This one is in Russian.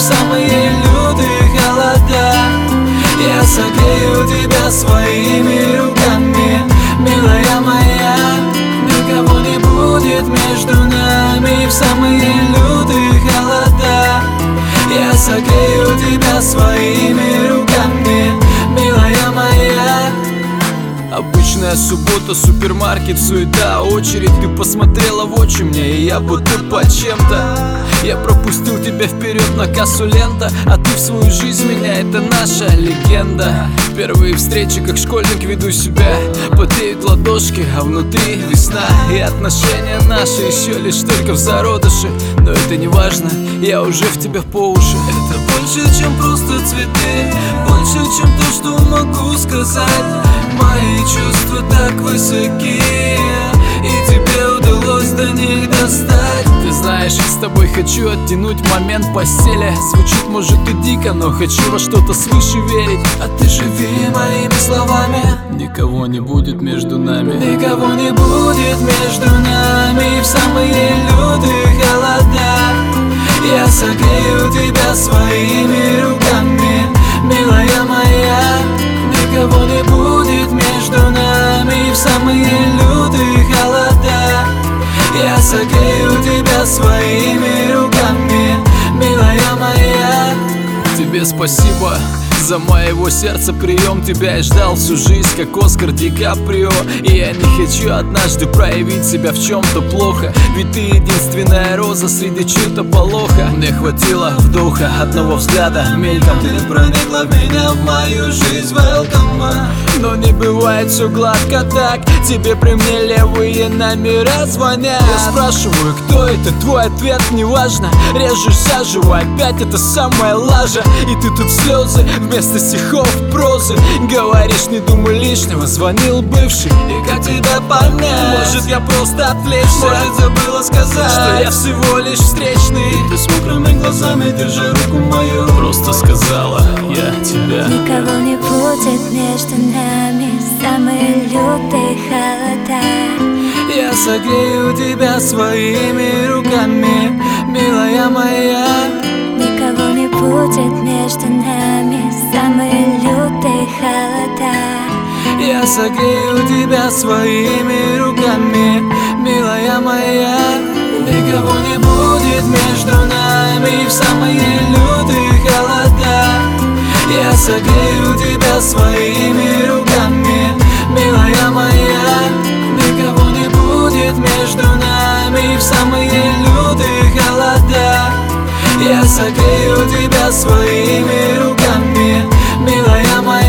в самые лютые холода. Я согрею тебя своими руками, милая моя. Никого не будет между нами в самые лютые холода. Я согрею тебя своими руками, милая моя. Обычная суббота, супермаркет, суета, очередь. Ты посмотрела в очи мне, и я будто по чем-то. Я пропустил тебя вперед на кассу лента, а ты в свою жизнь меня, это наша легенда. Первые встречи, как школьник, веду себя. Потеют ладошки, а внутри весна. И отношения наши еще лишь только в зародыше. Но это не важно, я уже в тебя по уши. Это больше, чем просто цветы, больше, чем то, что могу сказать. Мои чувства так высоки, и тебе удалось до них достать. Ты знаешь, с тобой хочу оттянуть момент постели. Звучит может и дико, но хочу во что-то свыше верить. А ты живи моими словами. Никого не будет между нами. Никого не будет между нами в самые лютые холода. Я согрею тебя своими руками, милая моя. Никого не будет между нами в самые лютые холода. Я согрею тебя своими руками, милая моя. Тебе спасибо за моего сердца прием. Тебя я ждал всю жизнь, как Оскар Ди Каприо. И я не хочу однажды проявить себя в чем-то плохо, ведь ты единственная роза среди чьего-то полоха. Мне хватило вдоха, одного взгляда мельком. Ты проникла в меня, в мою жизнь, welcome. Но не бывает все гладко так. Тебе при мне левые номера звонят. Я спрашиваю, кто это, твой ответ неважно. Режешь заживо, опять это самая лажа. И ты тут слезы вместо стихов прозы. Говоришь, не думай лишнего, звонил бывший. И как тебя понять? Может я просто отвлечься, может забыла сказать, что я всего лишь встречный. И ты с мокрыми глазами, держа руку мою, просто сказала, я тебя. Никого не будет между нами в самые лютые холода. Я согрею тебя своими руками, милая моя. Никого не будет между нами в самые лютые холода. Я согрею тебя своими руками, милая моя. Никого не будет между нами в самые лютые холода. Я согрею тебя своими руками, милая моя. Никого не будет между нами в самые лютые холода. Я согрею тебя своими руками, милая моя.